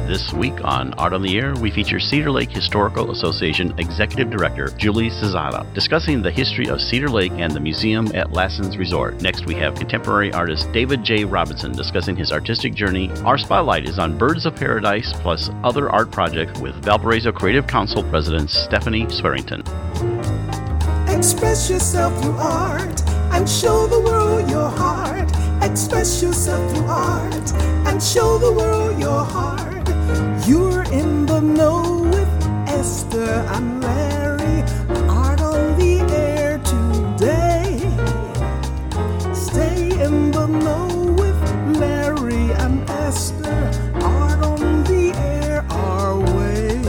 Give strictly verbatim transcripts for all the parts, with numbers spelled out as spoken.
This week on Art on the Air, we feature Cedar Lake Historical Association Executive Director Julie Cesada discussing the history of Cedar Lake and the museum at Lassen's Resort. Next, we have contemporary artist David J. Robinson discussing his artistic journey. Our spotlight is on Birds of Paradise plus other art projects with Valparaiso Creative Council President Stephanie Swearington. Express yourself through art and show the world your heart. Express yourself through art and show the world your heart. You're in the know with Esther and Larry. Art on the air today. Stay in the know with Larry and Esther. Art on the air our way.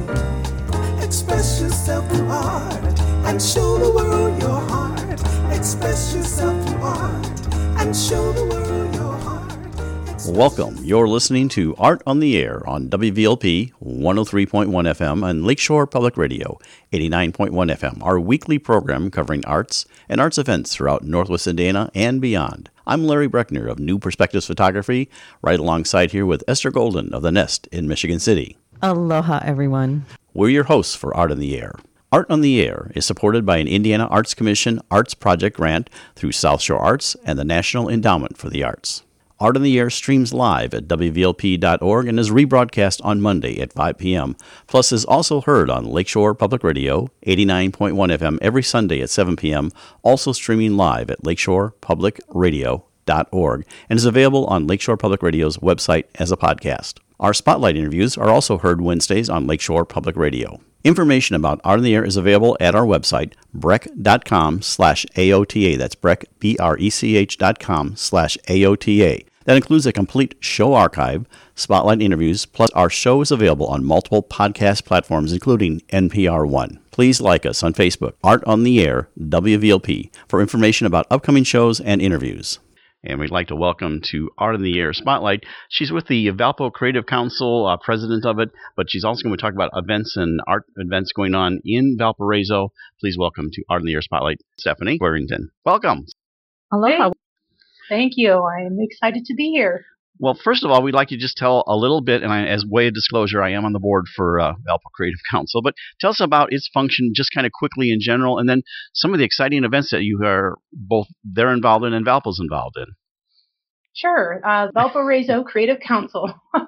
Express yourself through art and show the world your heart. Express yourself through art and show the world your heart. Welcome. You're listening to Art on the Air on W V L P one oh three point one F M and Lakeshore Public Radio eighty-nine point one F M, our weekly program covering arts and arts events throughout Northwest Indiana and beyond. I'm Larry Breckner of New Perspectives Photography, right alongside here with Esther Golden of The Nest in Michigan City. Aloha, everyone. We're your hosts for Art on the Air. Art on the Air is supported by an Indiana Arts Commission Arts Project grant through South Shore Arts and the National Endowment for the Arts. Art on the Air streams live at W V L P dot org and is rebroadcast on Monday at five p.m. Plus is also heard on Lakeshore Public Radio, eighty-nine point one F M every Sunday at seven p.m., also streaming live at lakeshore public radio dot org and is available on Lakeshore Public Radio's website as a podcast. Our spotlight interviews are also heard Wednesdays on Lakeshore Public Radio. Information about Art on the Air is available at our website, brech dot com slash A O T A. That's Brech, B R E C H dot com slash A O T A. That includes a complete show archive, spotlight interviews, plus our show is available on multiple podcast platforms, including N P R One. Please like us on Facebook, Art on the Air, W V L P, for information about upcoming shows and interviews. And we'd like to welcome to Art on the Air Spotlight. She's with the Valpo Creative Council, uh, president of it, but she's also going to talk about events and art events going on in Valparaiso. Please welcome to Art on the Air Spotlight, Stephanie Swearington. Welcome. Aloha. Thank you. I'm excited to be here. Well, first of all, we'd like to just tell a little bit, and I, as way of disclosure, I am on the board for uh, Valpo Creative Council, but tell us about its function just kind of quickly in general, and then some of the exciting events that you are both they're involved in and Valpo's involved in. Sure. Uh, Valparaiso Creative Council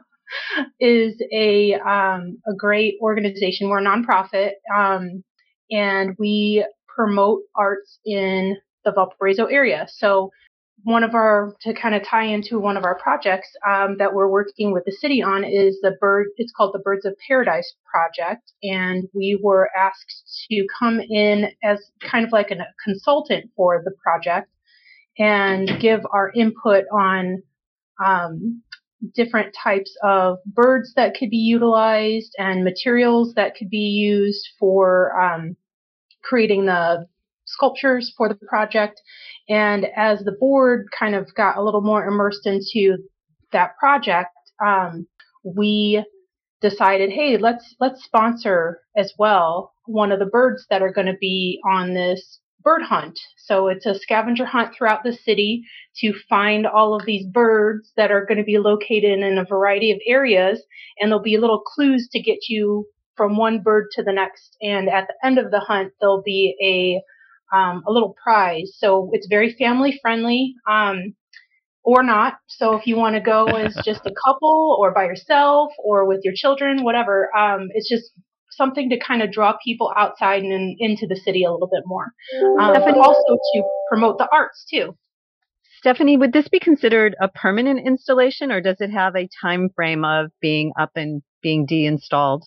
is a um, a great organization. We're a nonprofit, um, and we promote arts in the Valparaiso area. So one of our, to kind of tie into one of our projects um, that we're working with the city on is the bird, it's called the Birds of Paradise Project. And we were asked to come in as kind of like a consultant for the project and give our input on um, different types of birds that could be utilized and materials that could be used for um, creating the sculptures for the project. And as the board kind of got a little more immersed into that project, um, we decided, hey, let's let's sponsor as well one of the birds that are going to be on this bird hunt. So it's a scavenger hunt throughout the city to find all of these birds that are going to be located in a variety of areas, and there'll be little clues to get you from one bird to the next. And at the end of the hunt, there'll be a Um, a little prize. So it's very family friendly, um, or not. So if you want to go as just a couple or by yourself or with your children, whatever, um, it's just something to kind of draw people outside and in, into the city a little bit more. Um, but also to promote the arts too. Stephanie, would this be considered a permanent installation, or does it have a time frame of being up and being de-installed?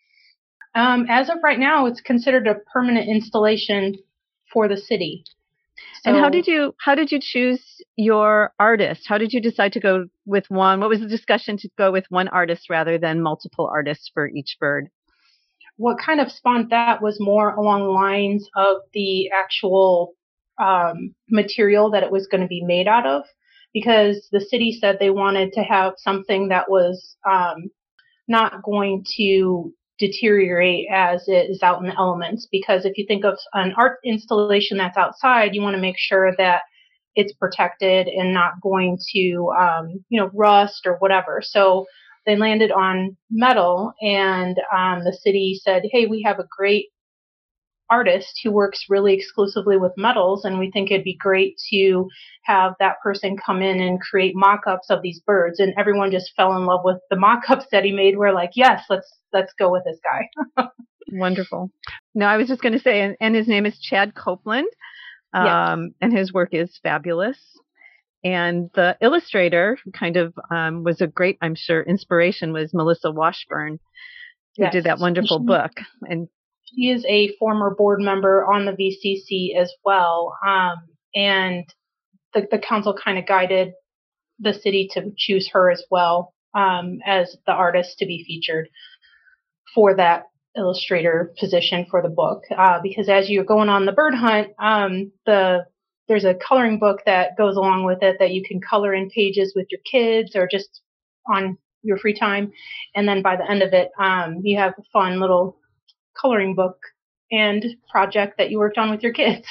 Um, as of right now, it's considered a permanent installation for the city. So, and how did you how did you choose your artist? How did you decide to go with one? What was the discussion to go with one artist rather than multiple artists for each bird? What kind of spawned that was more along the lines of the actual um, material that it was going to be made out of, because the city said they wanted to have something that was um, not going to deteriorate as it is out in the elements. Because if you think of an art installation that's outside, you want to make sure that it's protected and not going to, um, you know, rust or whatever. So they landed on metal, and um, the city said, hey, we have a great artist who works really exclusively with metals, and we think it'd be great to have that person come in and create mock-ups of these birds. And everyone just fell in love with the mock-ups that he made. We're like, yes, let's let's go with this guy. Wonderful. No, I was just going to say, and, and his name is Chad Copeland, um, yes. and his work is fabulous. And the illustrator, who kind of um, was a great, I'm sure, inspiration, was Melissa Washburn, who yes. did that wonderful she, book. And she is a former board member on the V C C as well. Um, and the, the council kind of guided the city to choose her as well um, as the artist to be featured for that illustrator position for the book. Uh, because as you're going on the bird hunt, um, the there's a coloring book that goes along with it that you can color in pages with your kids or just on your free time. And then by the end of it, um, you have a fun little coloring book and project that you worked on with your kids.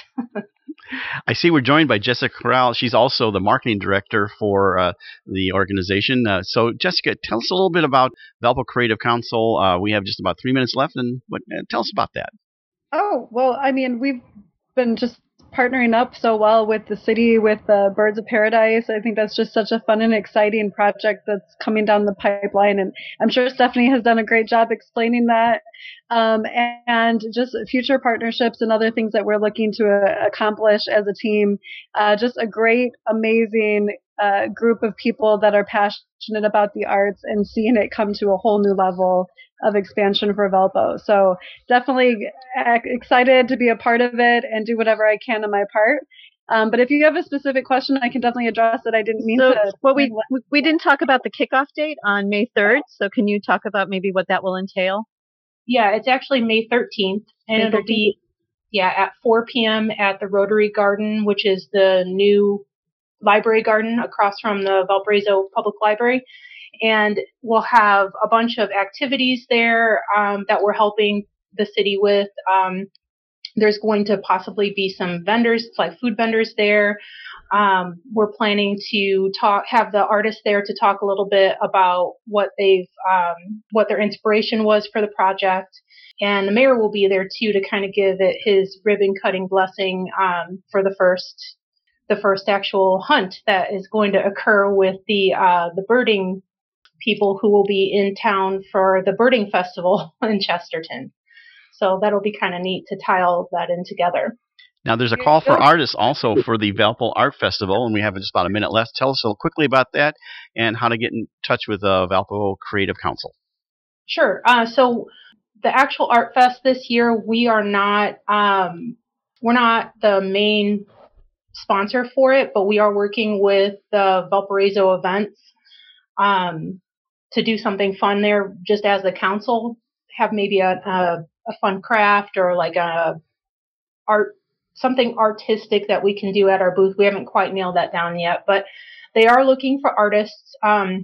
I see we're joined by Jessica Corral. She's also the marketing director for uh, the organization. Uh, so, Jessica, tell us a little bit about Valpo Creative Council. Uh, we have just about three minutes left, and what, uh, tell us about that. Oh, well, I mean, we've been just partnering up so well with the city, with the Birds of Paradise. I think that's just such a fun and exciting project that's coming down the pipeline. And I'm sure Stephanie has done a great job explaining that. Um, and just future partnerships and other things that we're looking to uh, accomplish as a team. Uh, just a great, amazing uh, group of people that are passionate about the arts and seeing it come to a whole new level of expansion for Valpo. So definitely excited to be a part of it and do whatever I can on my part. Um, but if you have a specific question, I can definitely address it. I didn't mean so, to. Well, we we didn't talk about the kickoff date on May third. So can you talk about maybe what that will entail? Yeah, it's actually May thirteenth, and May thirteenth? It'll be yeah at four p.m. at the Rotary Garden, which is the new library garden across from the Valparaiso Public Library. And we'll have a bunch of activities there um, that we're helping the city with. Um, there's going to possibly be some vendors, like food vendors there. Um, we're planning to talk, have the artists there to talk a little bit about what they've, um, what their inspiration was for the project. And the mayor will be there too to kind of give it his ribbon cutting blessing um, for the first, the first actual hunt that is going to occur with the uh, the birding people who will be in town for the birding festival in Chesterton. So that'll be kind of neat to tie all of that in together. Now, there's a call for artists also for the Valpo Art Festival, and we have just about a minute left. Tell us a little quickly about that and how to get in touch with uh, Valpo Creative Council. Sure. Uh, so the actual Art Fest this year, we are not um, we're not the main sponsor for it, but we are working with the Valparaiso Events um, to do something fun there, just as the council, have maybe a, a, a fun craft or like a art, something artistic that we can do at our booth. We haven't quite nailed that down yet, but they are looking for artists. Um,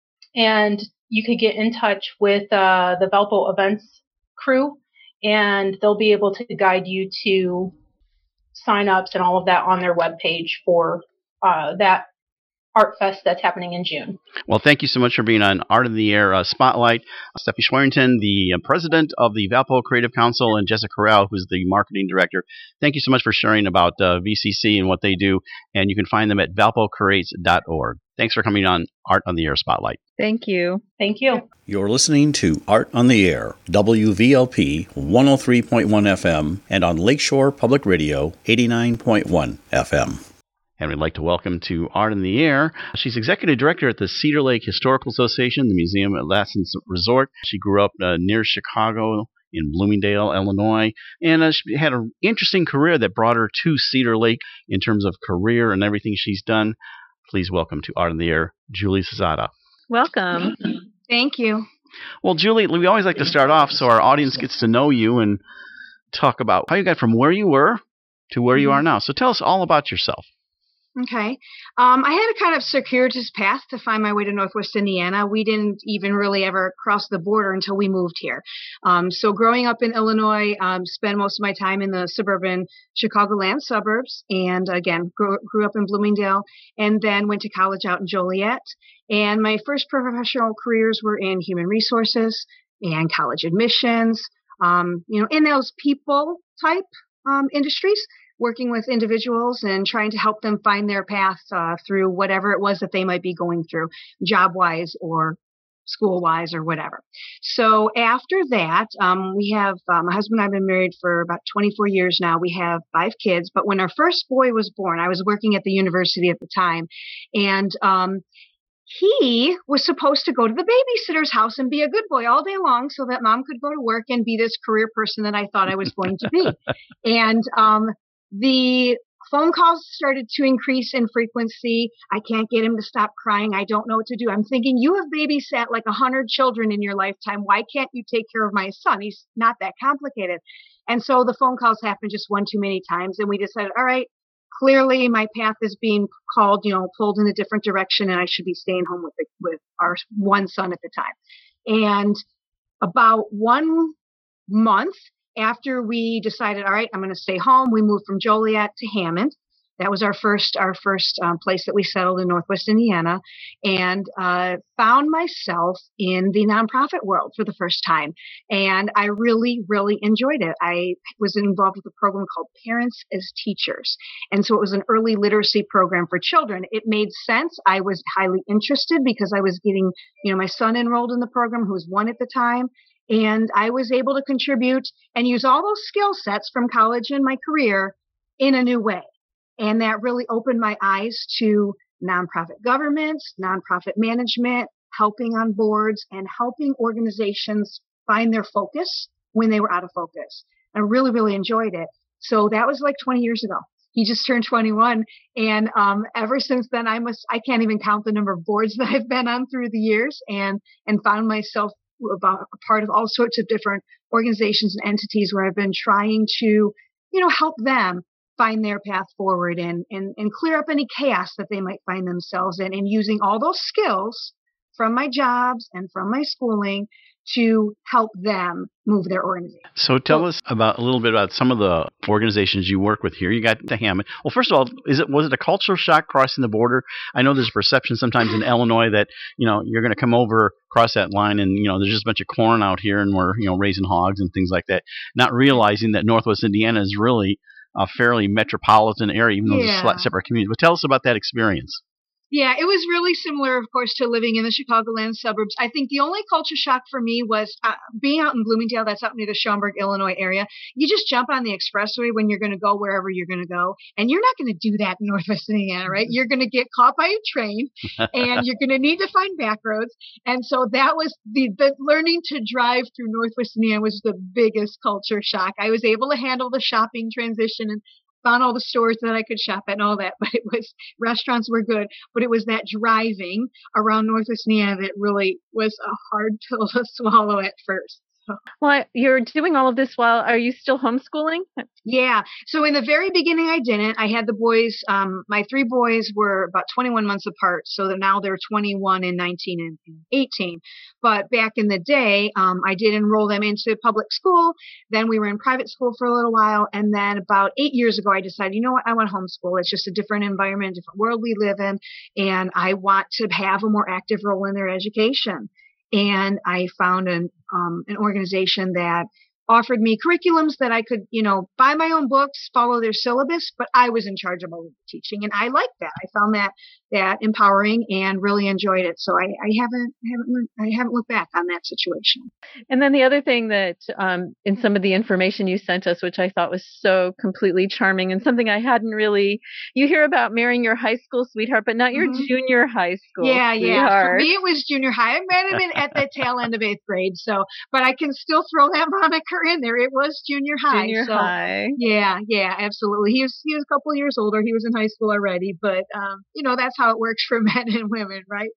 and you could get in touch with uh, the Valpo Events crew, and they'll be able to guide you to sign-ups and all of that on their webpage for uh, that Art Fest that's happening in June. Well, thank you so much for being on Art in the Air uh, Spotlight. Stephanie Schwerington, the uh, president of the Valpo Creative Council, and Jessica Corral, who's the marketing director. Thank you so much for sharing about uh, V C C and what they do, and you can find them at valpo creates dot org. Thanks for coming on Art on the Air Spotlight. Thank you. Thank you. You're listening to Art on the Air, W V L P one oh three point one F M, and on Lakeshore Public Radio, eighty-nine point one F M. And we'd like to welcome to Art in the Air. She's executive director at the Cedar Lake Historical Association, the museum at Lassen's Resort. She grew up uh, near Chicago in Bloomingdale, Illinois, and uh, she had an interesting career that brought her to Cedar Lake in terms of career and everything she's done. Please welcome to Art in the Air, Julie Cesada. Welcome. Thank you. Well, Julie, we always like to start off so our audience gets to know you and talk about how you got from where you were to where you are now. So tell us all about yourself. Okay. Um, I had a kind of circuitous path to find my way to Northwest Indiana. We didn't even really ever cross the border until we moved here. Um, so growing up in Illinois, um, spent most of my time in the suburban Chicagoland suburbs, and again, grew, grew up in Bloomingdale, and then went to college out in Joliet. And my first professional careers were in human resources and college admissions, um, you know, in those people type um, industries, working with individuals and trying to help them find their path uh, through whatever it was that they might be going through, job-wise or school-wise or whatever. So after that, um, we have, uh, my husband and I have been married for about twenty-four years now. We have five kids, but when our first boy was born, I was working at the university at the time, and um, he was supposed to go to the babysitter's house and be a good boy all day long so that mom could go to work and be this career person that I thought I was going to be. And um, the phone calls started to increase in frequency. I can't get him to stop crying. I don't know what to do. I'm thinking, you have babysat like a hundred children in your lifetime. Why can't you take care of my son? He's not that complicated. And so the phone calls happened just one too many times. And we decided, all right, clearly my path is being called, you know, pulled in a different direction, and I should be staying home with the, with our one son at the time. And about one month after we decided, all right, I'm going to stay home, we moved from Joliet to Hammond. That was our first our first um, place that we settled in Northwest Indiana, and uh, found myself in the nonprofit world for the first time. And I really, really enjoyed it. I was involved with a program called Parents as Teachers. And so it was an early literacy program for children. It made sense. I was highly interested because I was getting, you know, my son enrolled in the program, who was one at the time. And I was able to contribute and use all those skill sets from college and my career in a new way. And that really opened my eyes to nonprofit governments, nonprofit management, helping on boards, and helping organizations find their focus when they were out of focus. I really, really enjoyed it. So that was like twenty years ago. He just turned twenty-one. And um, ever since then, I must, I can't even count the number of boards that I've been on through the years, and, and found myself about a part of all sorts of different organizations and entities where I've been trying to, you know, help them find their path forward and, and, and clear up any chaos that they might find themselves in, and using all those skills from my jobs and from my schooling to help them move their organization. So tell us about a little bit about some of the organizations you work with here. You got the Hammond. Well, first of all, is it was it a cultural shock crossing the border? I know there's a perception sometimes in Illinois that, you know, you're going to come over, cross that line, and, you know, there's just a bunch of corn out here and we're, you know, raising hogs and things like that, not realizing that Northwest Indiana is really a fairly metropolitan area, even though Yeah. there's separate communities. But tell us about that experience. Yeah, it was really similar, of course, to living in the Chicagoland suburbs. I think the only culture shock for me was uh, being out in Bloomingdale. That's up near the Schaumburg, Illinois area. You just jump on the expressway when you're going to go wherever you're going to go. And you're not going to do that in Northwest Indiana, right? You're going to get caught by a train and you're going to need to find back roads. And so that was the, the learning to drive through Northwest Indiana was the biggest culture shock. I was able to handle the shopping transition and found all the stores that I could shop at and all that, but it was, restaurants were good, but it was that driving around Northwest Indiana that really was a hard pill to swallow at first. So. Well, you're doing all of this while, are you still homeschooling? Yeah. So in the very beginning, I didn't. I had the boys, um, my three boys were about twenty-one months apart. So that now they're twenty-one and nineteen and, and eighteen. But back in the day, um, I did enroll them into public school. Then we were in private school for a little while. And then about eight years ago, I decided, you know what? I want to homeschool. It's just a different environment, different world we live in. And I want to have a more active role in their education. And I found an, um, an organization that offered me curriculums that I could, you know, buy my own books, follow their syllabus, but I was in charge of all of the teaching. And I liked that. I found that, that empowering and really enjoyed it. So I, I haven't, I haven't, I haven't looked back on that situation. And then the other thing that um, in some of the information you sent us, which I thought was so completely charming and something I hadn't really, you hear about marrying your high school sweetheart, but not your Mm-hmm. junior high school Yeah, sweetheart. yeah. For me, it was junior high. I met him in, at the tail end of eighth grade. So, but I can still throw that moniker in there. It was junior high. Junior so, high. Yeah, yeah, absolutely. He was he was a couple of years older. He was in high school already, but um, you know, that's how it works for men and women, right?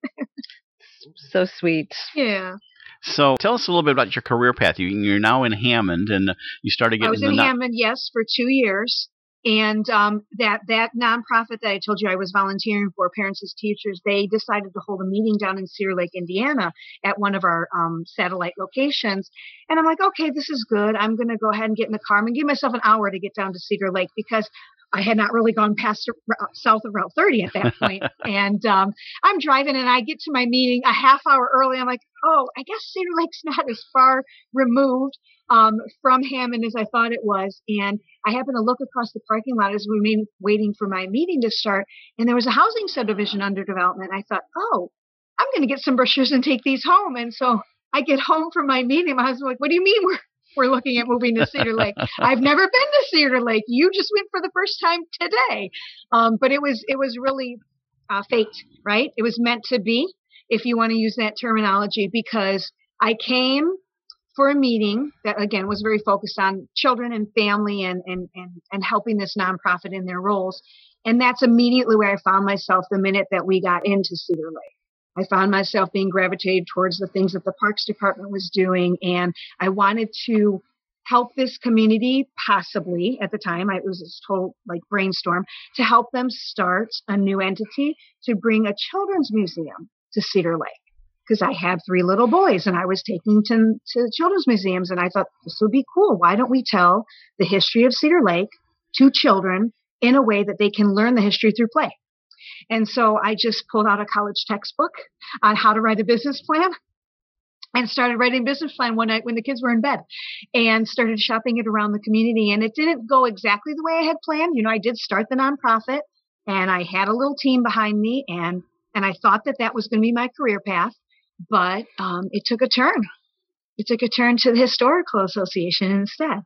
So sweet. Yeah. So tell us a little bit about your career path. You, you're now in Hammond, and you started getting I was the in no- Hammond, yes, for two years. And um, that that nonprofit that I told you I was volunteering for, Parents as Teachers, they decided to hold a meeting down in Cedar Lake, Indiana, at one of our um, satellite locations. And I'm like, okay, this is good. I'm going to go ahead and get in the car. I'm going to give myself an hour to get down to Cedar Lake because I had not really gone past uh, south of Route thirty at that point. And um, I'm driving and I get to my meeting a half hour early. I'm like, oh, I guess Cedar Lake's not as far removed um, from Hammond as I thought it was. And I happened to look across the parking lot as we were waiting for my meeting to start. And there was a housing subdivision under development. I thought, oh, I'm going to get some brochures and take these home. And so I get home from my meeting. My husband's like, what do you mean we're We're looking at moving to Cedar Lake? I've never been to Cedar Lake. You just went for the first time today. Um, but it was it was really uh, fate, right? It was meant to be, if you want to use that terminology, because I came for a meeting that, again, was very focused on children and family and, and, and, and helping this nonprofit in their roles. And that's immediately where I found myself the minute that we got into Cedar Lake. I found myself being gravitated towards the things that the Parks Department was doing. And I wanted to help this community, possibly at the time, I, it was this total like brainstorm, to help them start a new entity to bring a children's museum to Cedar Lake. Because I had three little boys and I was taking to, to children's museums. And I thought, this would be cool. Why don't we tell the history of Cedar Lake to children in a way that they can learn the history through play? And so I just pulled out a college textbook on how to write a business plan and started writing a business plan one night when the kids were in bed and started shopping it around the community. And it didn't go exactly the way I had planned. You know, I did start the nonprofit and I had a little team behind me and, and I thought that that was going to be my career path, but um, it took a turn. It took a turn to the Historical Association instead.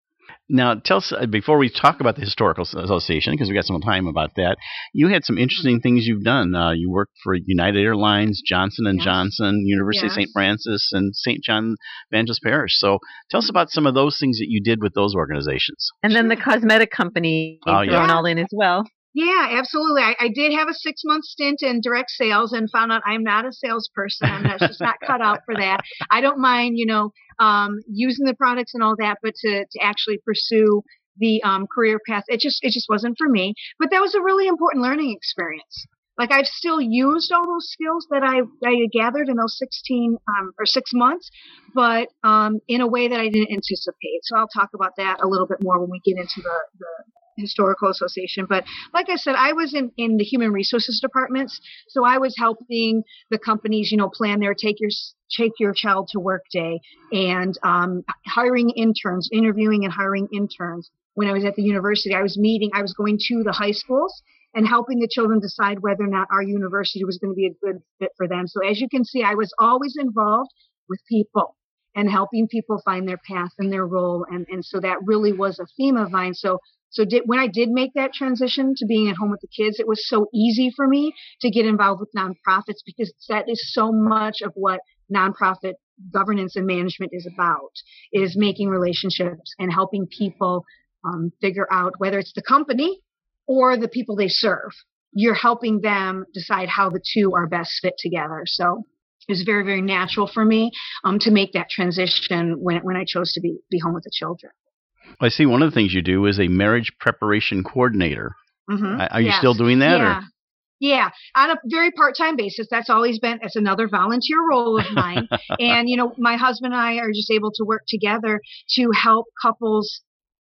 Now, tell us, before we talk about the Historical Association, because we got some time about that, you had some interesting things you've done. Uh, you worked for United Airlines, Johnson and yes. Johnson, University yes. of Saint Francis, and Saint John Evangelist Parish. So tell us about some of those things that you did with those organizations. And then the cosmetic company oh, thrown yeah. all in as well. Yeah, absolutely. I, I did have a six-month stint in direct sales and found out I'm not a salesperson. I'm not, just not cut out for that. I don't mind, you know, um, using the products and all that, but to, to actually pursue the um, career path, it just it just wasn't for me. But that was a really important learning experience. Like I've still used all those skills that I, I gathered in those sixteen um, or six months, but um, in a way that I didn't anticipate. So I'll talk about that a little bit more when we get into the, the Historical Association. But like I said, I was in, in the human resources departments. So I was helping the companies, you know, plan their take your take your child to work day and um, hiring interns, interviewing and hiring interns. When I was at the university, I was meeting, I was going to the high schools and helping the children decide whether or not our university was going to be a good fit for them. So as you can see, I was always involved with people and helping people find their path and their role. And, and so that really was a theme of mine. So So did, when I did make that transition to being at home with the kids, it was so easy for me to get involved with nonprofits because that is so much of what nonprofit governance and management is about, is making relationships and helping people um, figure out whether it's the company or the people they serve. You're helping them decide how the two are best fit together. So it was very, very natural for me um, to make that transition when, when I chose to be, be home with the children. I see one of the things you do is a marriage preparation coordinator. Mm-hmm. Are you yes. still doing that? Yeah. Or? Yeah, on a very part-time basis. That's always been, it's another volunteer role of mine. And, you know, my husband and I are just able to work together to help couples,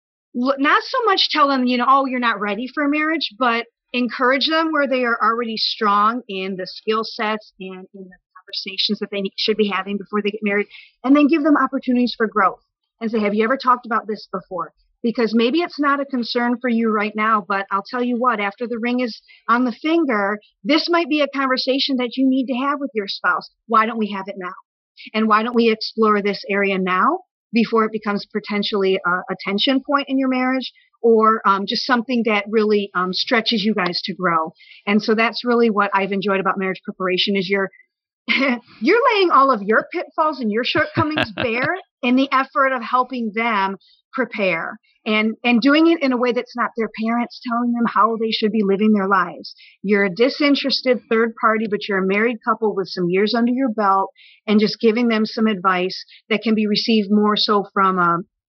not so much tell them, you know, oh, you're not ready for marriage, but encourage them where they are already strong in the skill sets and in the conversations that they should be having before they get married, and then give them opportunities for growth. And say, have you ever talked about this before? Because maybe it's not a concern for you right now, but I'll tell you what, after the ring is on the finger, this might be a conversation that you need to have with your spouse. Why don't we have it now? And why don't we explore this area now before it becomes potentially a, a tension point in your marriage or um, just something that really um, stretches you guys to grow? And so that's really what I've enjoyed about marriage preparation is you're you're laying all of your pitfalls and your shortcomings bare in the effort of helping them prepare and, and doing it in a way that's not their parents telling them how they should be living their lives. You're a disinterested third party, but you're a married couple with some years under your belt and just giving them some advice that can be received more so from a,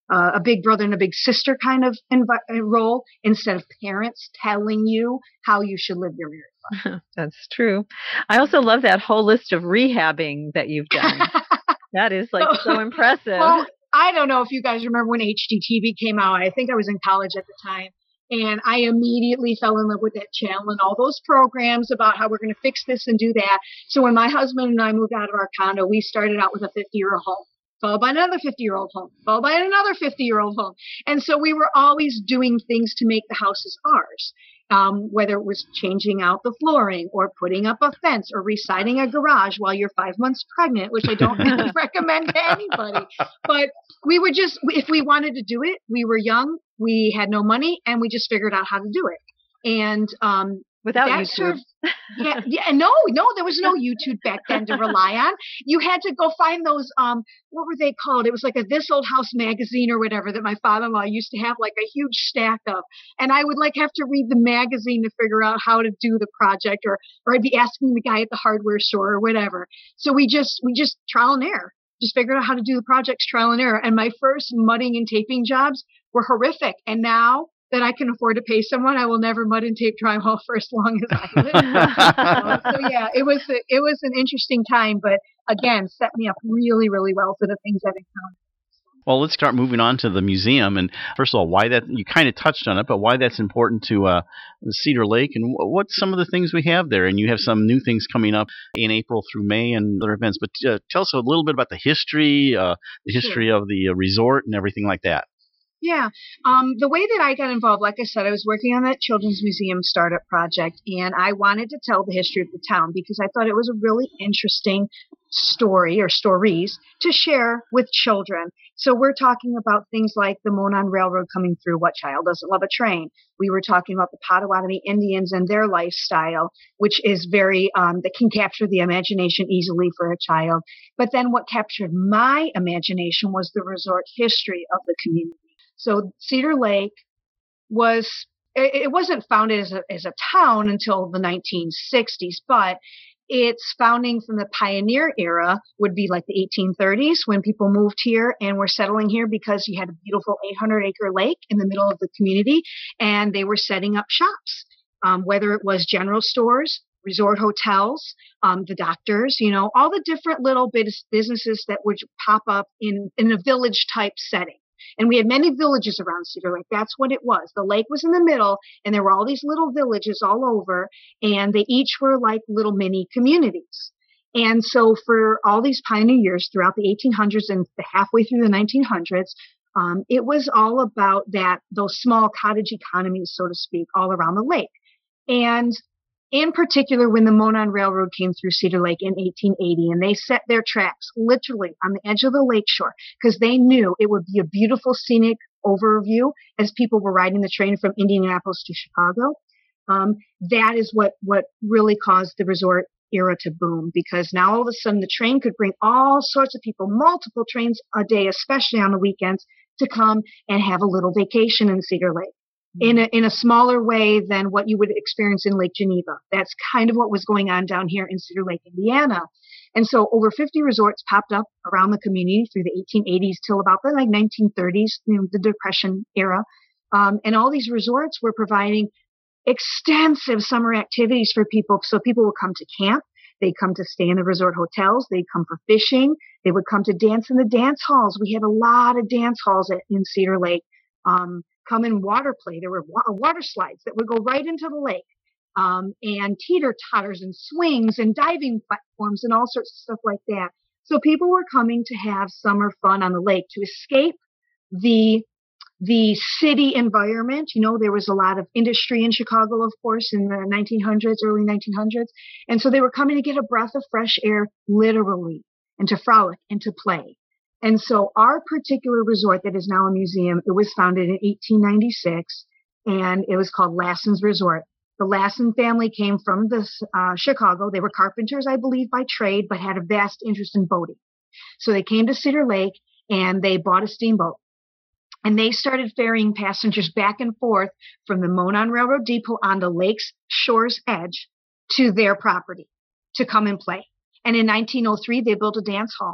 uh, a big brother and a big sister kind of envi- role instead of parents telling you how you should live your married life. That's true. I also love that whole list of rehabbing that you've done. That is like so impressive. Well, I don't know if you guys remember when H G T V came out. I think I was in college at the time. And I immediately fell in love with that channel and all those programs about how we're going to fix this and do that. So when my husband and I moved out of our condo, we started out with a fifty-year-old home, followed by another fifty-year-old home, followed by another fifty-year-old home. And so we were always doing things to make the houses ours, um, whether it was changing out the flooring or putting up a fence or residing a garage while you're five months pregnant, which I don't really recommend to anybody. But we were just, if we wanted to do it, we were young, we had no money, and we just figured out how to do it. And um, without that YouTube. Served, yeah, yeah, no, no, there was no YouTube back then to rely on. You had to go find those, um, what were they called? It was like a This Old House magazine or whatever that my father-in-law used to have like a huge stack of. And I would like have to read the magazine to figure out how to do the project, or, or I'd be asking the guy at the hardware store or whatever. So we just, we just trial and error. Just figured out how to do the projects trial and error. And my first mudding and taping jobs were horrific. And now that I can afford to pay someone, I will never mud and tape drywall for as long as I live. so, so yeah, it was a, it was an interesting time, but again, set me up really, really well for the things I've encountered. Well, let's start moving on to the museum. And first of all, why that, you kind of touched on it, but why that's important to uh, Cedar Lake, and what's some of the things we have there. And you have some new things coming up in April through May and other events. But uh, tell us a little bit about the history, uh, the history sure. of the uh, resort and everything like that. Yeah. Um, the way that I got involved, like I said, I was working on that Children's Museum startup project, and I wanted to tell the history of the town because I thought it was a really interesting story or stories to share with children. So we're talking about things like the Monon Railroad coming through. What child doesn't love a train? We were talking about the Potawatomi Indians and their lifestyle, which is very, um, that can capture the imagination easily for a child. But then what captured my imagination was the resort history of the community. So Cedar Lake was, it wasn't founded as a, as a town until the nineteen sixties, but its founding from the pioneer era would be like the eighteen thirties when people moved here and were settling here because you had a beautiful eight hundred acre lake in the middle of the community, and they were setting up shops, um, whether it was general stores, resort hotels, um, the doctors, you know, all the different little bits businesses that would pop up in, in a village type setting. And we had many villages around Cedar Lake. That's what it was. The lake was in the middle, and there were all these little villages all over, and they each were like little mini communities. And so for all these pioneer years throughout the eighteen hundreds and halfway through the nineteen hundreds, um, it was all about that, those small cottage economies, so to speak, all around the lake. And in particular, when the Monon Railroad came through Cedar Lake in eighteen eighty, and they set their tracks literally on the edge of the lakeshore because they knew it would be a beautiful scenic overview as people were riding the train from Indianapolis to Chicago. Um, that is what, what really caused the resort era to boom, because now all of a sudden the train could bring all sorts of people, multiple trains a day, especially on the weekends, to come and have a little vacation in Cedar Lake. In a, in a smaller way than what you would experience in Lake Geneva. That's kind of what was going on down here in Cedar Lake, Indiana. And so over fifty resorts popped up around the community through the eighteen eighties till about the like nineteen thirties, you know, the Depression era. Um, and all these resorts were providing extensive summer activities for people. So people would come to camp. They'd come to stay in the resort hotels. They'd come for fishing. They would come to dance in the dance halls. We had a lot of dance halls at, in Cedar Lake. Um, come in water play. There were wa- water slides that would go right into the lake, um, and teeter-totters and swings and diving platforms and all sorts of stuff like that. So people were coming to have summer fun on the lake to escape the the city environment. You know, there was a lot of industry in Chicago, of course, in the nineteen hundreds, early nineteen hundreds. And so they were coming to get a breath of fresh air, literally, and to frolic and to play. And so our particular resort that is now a museum, it was founded in eighteen ninety-six, and it was called Lassen's Resort. The Lassen family came from the, uh, Chicago. They were carpenters, I believe, by trade, but had a vast interest in boating. So they came to Cedar Lake, and they bought a steamboat. And they started ferrying passengers back and forth from the Monon Railroad Depot on the lake's shore's edge to their property to come and play. And in nineteen oh three, they built a dance hall.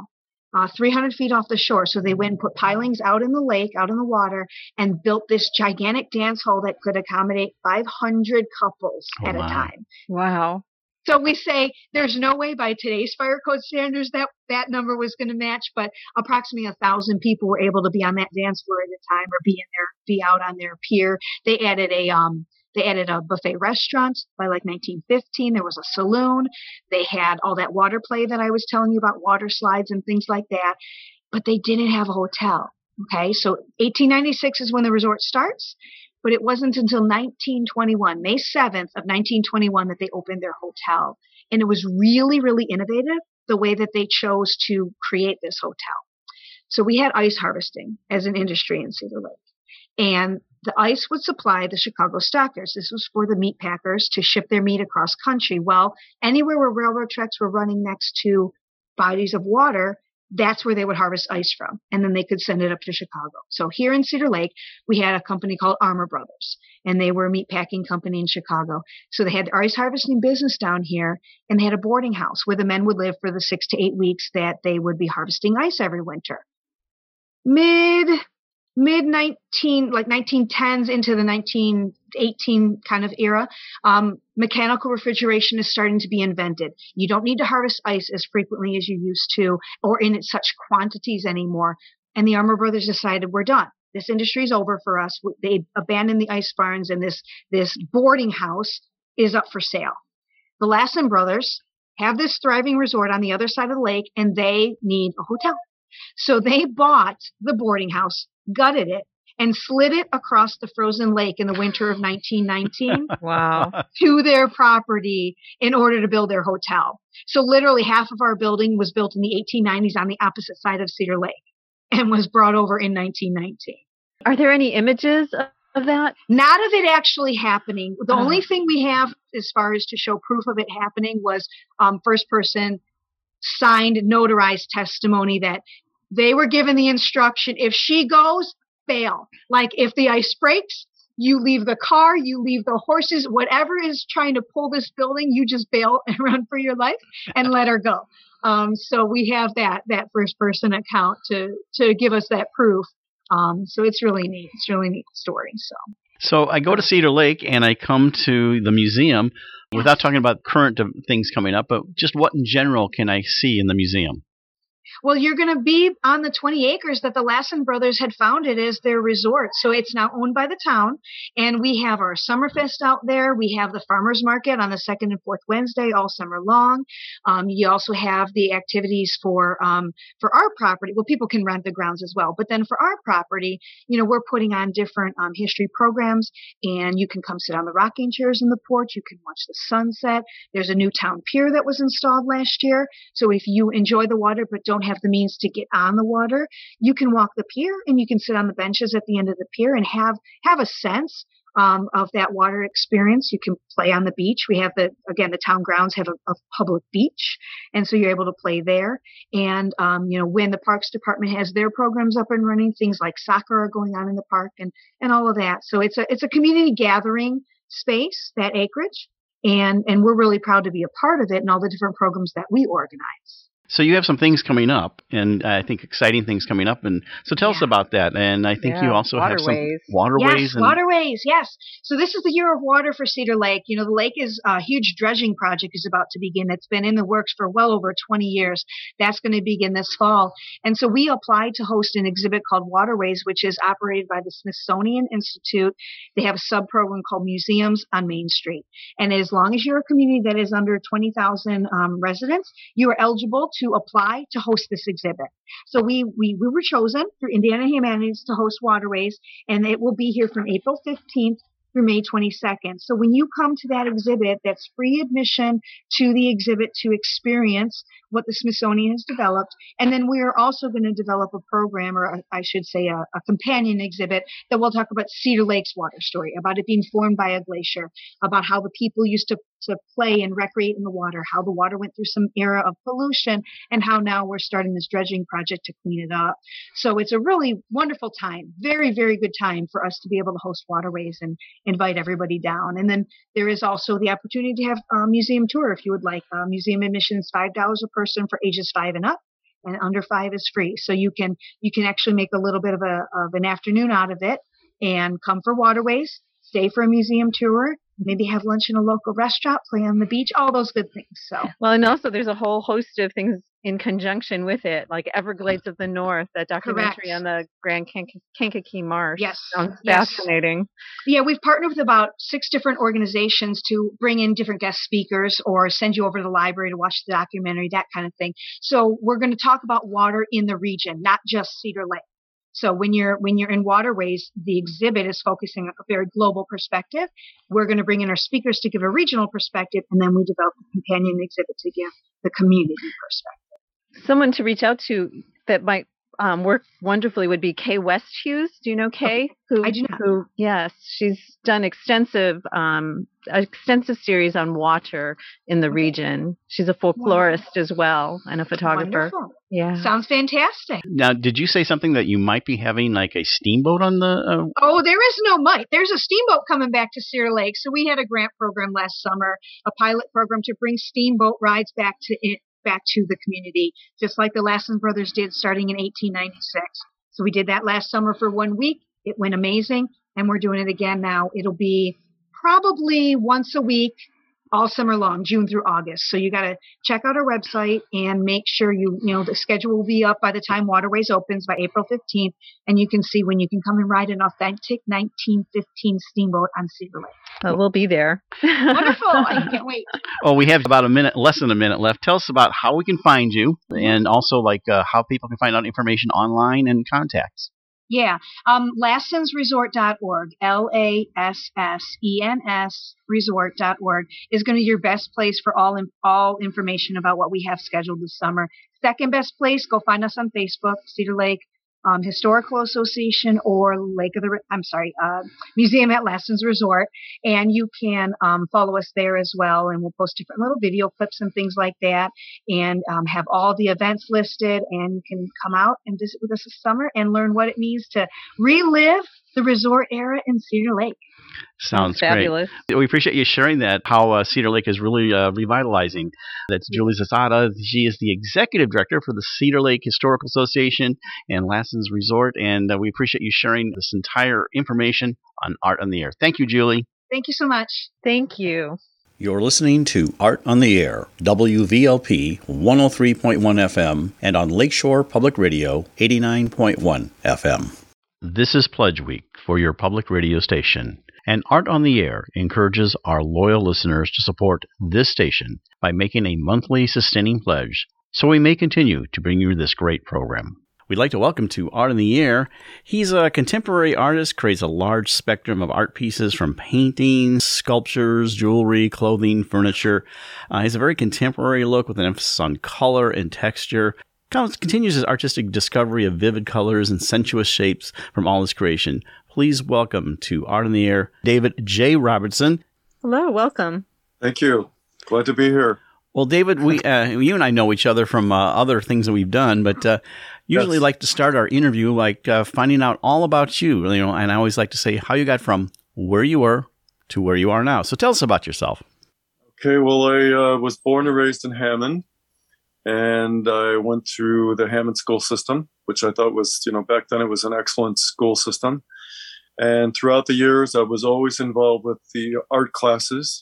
uh, three hundred feet off the shore. So they went and put pilings out in the lake, out in the water, and built this gigantic dance hall that could accommodate five hundred couples Oh, at a my. time. Wow. So we say there's no way by today's fire code standards that that number was going to match, but approximately a thousand people were able to be on that dance floor at a time, or be in there, be out on their pier. They added a um, they added a buffet restaurant by like nineteen fifteen. There was a saloon. They had all that water play that I was telling you about, water slides and things like that. But they didn't have a hotel. Okay, so eighteen ninety-six is when the resort starts. But it wasn't until nineteen twenty-one, May seventh of nineteen twenty-one, that they opened their hotel. And it was really, really innovative, the way that they chose to create this hotel. So we had ice harvesting as an industry in Cedar Lake. And the ice would supply the Chicago stockers. This was for the meat packers to ship their meat across country. Well, anywhere where railroad tracks were running next to bodies of water, that's where they would harvest ice from, and then they could send it up to Chicago. So here in Cedar Lake, we had a company called Armour Brothers, and they were a meatpacking company in Chicago. So they had their ice harvesting business down here, and they had a boarding house where the men would live for the six to eight weeks that they would be harvesting ice every winter. Mid mid nineteen like nineteen tens into the nineteen eighteen kind of era, um, mechanical refrigeration is starting to be invented. You don't need to harvest ice as frequently as you used to, or in such quantities anymore. And the Armour Brothers decided, we're done. This industry is over for us. They abandoned the ice barns, and this this boarding house is up for sale. The Lassen brothers have this thriving resort on the other side of the lake, and they need a hotel. So they bought the boarding house, gutted it, and slid it across the frozen lake in the winter of nineteen nineteen Wow. to their property in order to build their hotel. So literally half of our building was built in the eighteen nineties on the opposite side of Cedar Lake and was brought over in nineteen nineteen. Are there any images of, of that? Not of it actually happening. The Uh. only thing we have as far as to show proof of it happening was um, first person signed, notarized testimony that they were given the instruction, if she goes, bail. Like if the ice breaks, you leave the car, you leave the horses, whatever is trying to pull this building, you just bail and run for your life and let her go. Um, so we have that that first person account to to give us that proof. Um, so it's really neat. It's a really neat story. So. So I go to Cedar Lake and I come to the museum without talking about current things coming up, but just what in general can I see in the museum? Well, you're going to be on the twenty acres that the Lassen brothers had founded as their resort. So it's now owned by the town. And we have our Summerfest out there. We have the farmers market on the second and fourth Wednesday all summer long. Um, you also have the activities for um, for our property. Well, people can rent the grounds as well. But then for our property, you know, we're putting on different um, history programs. And you can come sit on the rocking chairs in the porch. You can watch the sunset. There's a new town pier that was installed last year. So if you enjoy the water but don't have the means to get on the water, you can walk the pier and you can sit on the benches at the end of the pier and have have a sense um, of that water experience. You can play on the beach. We have the, again, the town grounds have a, a public beach, and so you're able to play there. And um, you know, when the Parks Department has their programs up and running, things like soccer are going on in the park and and all of that. So it's a it's a community gathering space, that acreage, and and we're really proud to be a part of it and all the different programs that we organize. So you have some things coming up, and I think exciting things coming up. And so tell Yeah. us about that. And I think Yeah, you also have some waterways. waterways. Yes, and waterways, yes. So this is the year of water for Cedar Lake. You know, the lake is a huge dredging project is about to begin. That's been in the works for well over twenty years. That's going to begin this fall. And so we applied to host an exhibit called Waterways, which is operated by the Smithsonian Institute. They have a sub-program called Museums on Main Street. And as long as you're a community that is under twenty thousand um, residents, you are eligible to apply to host this exhibit. So we, we, we were chosen through Indiana Humanities to host Waterways, and it will be here from April fifteenth through May twenty-second. So when you come to that exhibit, that's free admission to the exhibit to experience what the Smithsonian has developed. And then we are also going to develop a program, or a, I should say a, a companion exhibit, that will talk about Cedar Lake's water story, about it being formed by a glacier, about how the people used to, to play and recreate in the water, how the water went through some era of pollution, and how now we're starting this dredging project to clean it up. So it's a really wonderful time, very, very good time for us to be able to host Waterways and invite everybody down. And then there is also the opportunity to have a museum tour if you would like. Uh, museum admission is five dollars a person for ages five and up. and under five is free. So you can you can actually make a little bit of a of an afternoon out of it and come for waterways, stay for a museum tour, maybe have lunch in a local restaurant, play on the beach, all those good things. So well, and also there's a whole host of things in conjunction with it, like Everglades of the North, that documentary Correct. on the Grand Kank- Kankakee Marsh. Yes. Sounds Yes. fascinating. Yeah, we've partnered with about six different organizations to bring in different guest speakers or send you over to the library to watch the documentary, that kind of thing. So we're going to talk about water in the region, not just Cedar Lake. So when you're when you're in waterways, the exhibit is focusing on a very global perspective. We're going to bring in our speakers to give a regional perspective, and then we develop a companion exhibit to give the community perspective. Someone to reach out to that might um, work wonderfully would be Kay Westhughes. Do you know Kay? Who, I do not. Who, yes, she's done extensive, um, extensive series on water in the region. She's a folklorist as well and a photographer. Wonderful. Yeah. Sounds fantastic. Now, did you say something that you might be having like a steamboat on the? Uh... Oh, there is no might. There's a steamboat coming back to Cedar Lake. So we had a grant program last summer, a pilot program to bring steamboat rides back to it. back to the community, just like the Lassen brothers did starting in eighteen ninety-six. So we did that last summer for one week. It went amazing, and we're doing it again now. It'll be probably once a week, all summer long, June through August. So you got to check out our website and make sure you, you know, the schedule will be up by the time Waterways opens by April fifteenth, and you can see when you can come and ride an authentic nineteen fifteen steamboat on Cedar Lake. Oh, we'll be there. Wonderful. I can't wait. Oh, we have about a minute, less than a minute left. Tell us about how we can find you, and also like uh, how people can find out information online and contacts. Yeah, um, lassens resort dot org, L A S S E N S resort dot org is going to be your best place for all in, all information about what we have scheduled this summer. Second best place, go find us on Facebook, Cedar Lake um, Historical Association or Lake of the, I'm sorry, uh, Museum at Lassens Resort, and you can um, follow us there as well, and we'll post different little video clips and things like that, and um, have all the events listed, and you can come out and visit with us this summer and learn what it means to relive the resort era in Cedar Lake. Sounds fabulous. Great. We appreciate you sharing that, how uh, Cedar Lake is really uh, revitalizing. That's Julie Zasada. She is the executive director for the Cedar Lake Historical Association and Lassens Resort, and uh, we appreciate you sharing this entire information on Art on the Air. Thank you, Julie. Thank you so much. Thank you. You're listening to Art on the Air, W V L P one oh three point one F M, and on Lakeshore Public Radio eighty-nine point one F M. This is Pledge Week for your public radio station, and Art on the Air encourages our loyal listeners to support this station by making a monthly sustaining pledge so we may continue to bring you this great program. We'd like to welcome to Art on the Air. He's a contemporary artist, creates a large spectrum of art pieces from paintings, sculptures, jewelry, clothing, furniture. Uh, he has a very contemporary look with an emphasis on color and texture. Continues his artistic discovery of vivid colors and sensuous shapes from all his creation. Please welcome to Art on the Air, David J. Robertson. Hello, welcome. Thank you. Glad to be here. Well, David, we uh, you and I know each other from uh, other things that we've done, but uh, usually Yes. like to start our interview like uh, finding out all about you. You know, and I always like to say how you got from where you were to where you are now. So tell us about yourself. Okay, well, I uh, was born and raised in Hammond, and I went through the Hammond school system, which I thought was, you know, back then it was an excellent school system. And throughout the years, I was always involved with the art classes.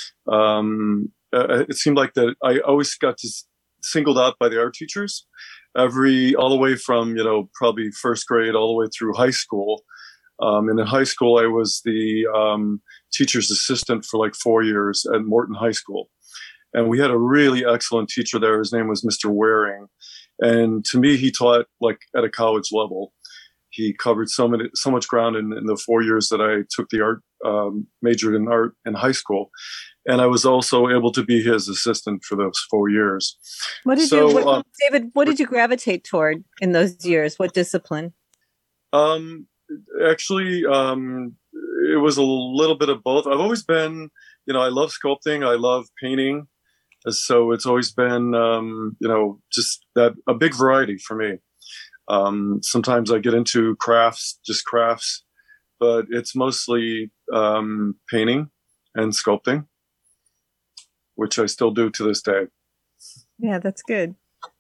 Um, uh, it seemed like that I always got to s- singled out by the art teachers, every all the way from, you know, probably first grade all the way through high school. Um, and in high school, I was the um, teacher's assistant for like four years at Morton High School. And we had a really excellent teacher there. His name was Mister Waring. And to me, he taught like at a college level. He covered so many, so much ground in, in the four years that I took the art, um, majored in art in high school. And I was also able to be his assistant for those four years. What did So, you, what, uh, David, what did you gravitate toward in those years? What discipline? Um, actually, um, it was a little bit of both. I've always been, you know, I love sculpting. I love painting. So it's always been, um, you know, just that a big variety for me. Um, sometimes I get into crafts, just crafts, but it's mostly um, painting and sculpting, which I still do to this day. Yeah, that's good.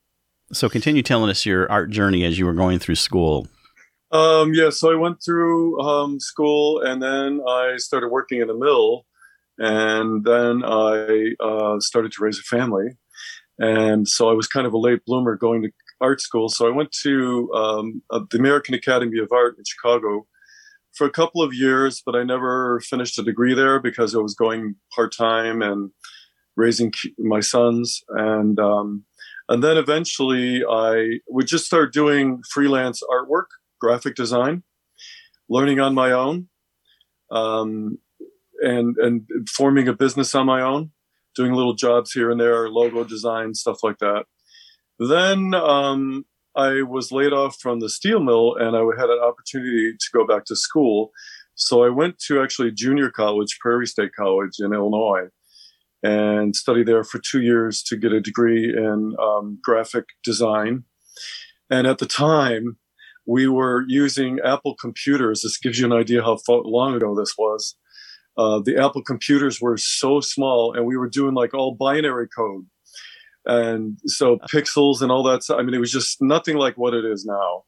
So continue telling us your art journey as you were going through school. Um, yeah, so I went through um, school, and then I started working in a mill, and then I uh, started to raise a family. And so I was kind of a late bloomer going to art school. So I went to um, uh, the American Academy of Art in Chicago for a couple of years, but I never finished a degree there because I was going part-time and raising my sons. And um, and then eventually I would just start doing freelance artwork, graphic design, learning on my own, um, and and forming a business on my own, doing little jobs here and there, logo design, stuff like that. Then um, I was laid off from the steel mill, and I had an opportunity to go back to school. So I went to actually junior college, Prairie State College in Illinois, and studied there for two years to get a degree in um, graphic design. And at the time, we were using Apple computers. This gives you an idea how far, long ago this was. Uh, the Apple computers were so small, and we were doing like all binary code. And so pixels and all that. I mean, it was just nothing like what it is now.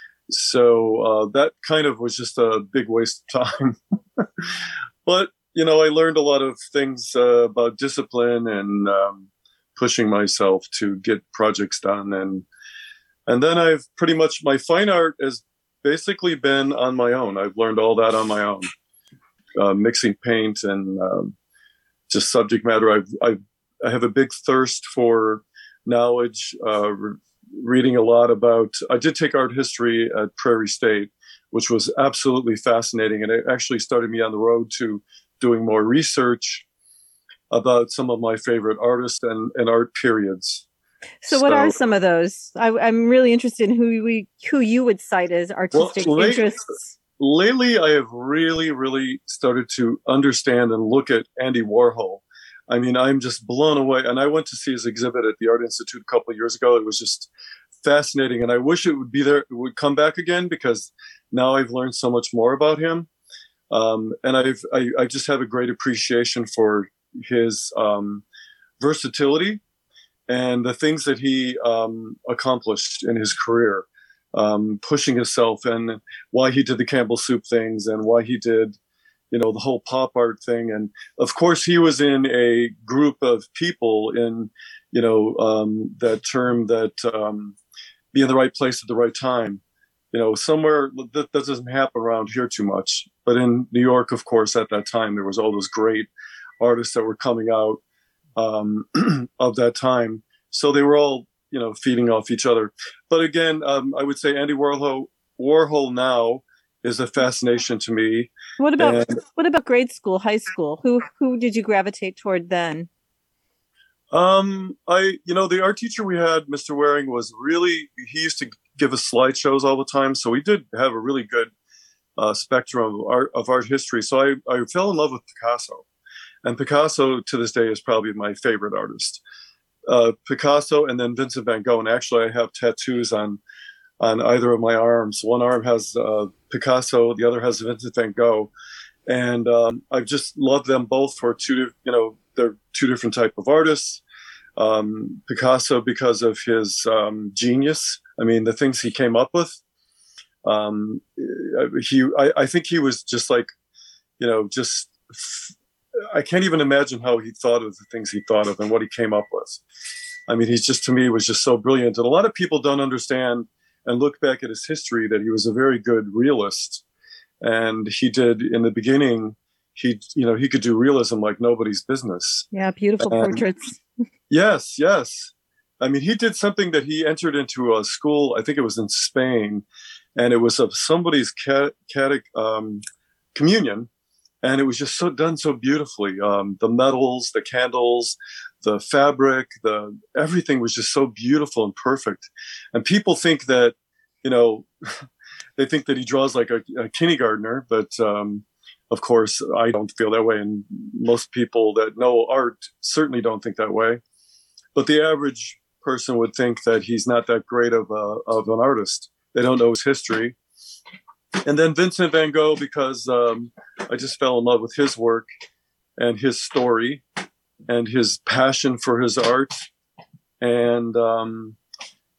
So uh, that kind of was just a big waste of time. But, you know, I learned a lot of things uh, about discipline and um, pushing myself to get projects done. And And then I've pretty much, my fine art has basically been on my own. I've learned all that on my own, uh, mixing paint and um, just subject matter. I've, I've, I have a big thirst for knowledge, uh, re- reading a lot about, I did take art history at Prairie State, which was absolutely fascinating. And it actually started me on the road to doing more research about some of my favorite artists and, and art periods. So, what so, are some of those? I, I'm really interested in who we who you would cite as artistic well, lately, interests. Lately, I have really, really started to understand and look at Andy Warhol. I mean, I'm just blown away. And I went to see his exhibit at the Art Institute a couple of years ago. It was just fascinating, and I wish it would be there. It would come back again because now I've learned so much more about him, um, and I've I, I just have a great appreciation for his um, versatility. And the things that he um, accomplished in his career, um, pushing himself, and why he did the Campbell Soup things, and why he did, you know, the whole pop art thing. And of course, he was in a group of people in, you know, um, that term that um, be in the right place at the right time. You know, somewhere that, that doesn't happen around here too much. But in New York, of course, at that time, there was all those great artists that were coming out um, of that time. So they were all, you know, feeding off each other. But again, um, I would say Andy Warhol, Warhol now is a fascination to me. What about and, what about grade school, high school? Who who did you gravitate toward then? Um, I, you know, the art teacher we had, Mister Waring, was really, he used to give us slideshows all the time. So we did have a really good uh, spectrum of art, of art history. So I, I fell in love with Picasso. And Picasso, to this day, is probably my favorite artist. Uh, Picasso and then Vincent van Gogh. And actually, I have tattoos on on either of my arms. One arm has uh, Picasso, the other has Vincent van Gogh. And um, I've just loved them both for two, you know, they're two different type of artists. Um, Picasso, because of his um, genius. I mean, the things he came up with. Um, he, I, I think he was just like, you know, just... F- I can't even imagine how he thought of the things he thought of and what he came up with. I mean, he's just, to me, was just so brilliant. And a lot of people don't understand and look back at his history that he was a very good realist. And he did, in the beginning, he, you know, he could do realism like nobody's business. Yeah, beautiful and, portraits. yes, yes. I mean, he did something that he entered into a school, I think it was in Spain, and it was of somebody's cat, cat, um, communion. And it was just so done so beautifully. Um, the metals, the candles, the fabric, the everything was just so beautiful and perfect. And people think that, you know, they think that he draws like a, a kindergartner, but um, of course I don't feel that way. And most people that know art certainly don't think that way. But the average person would think that he's not that great of a, of an artist. They don't know his history. And then Vincent van Gogh, because um, I just fell in love with his work and his story and his passion for his art and um,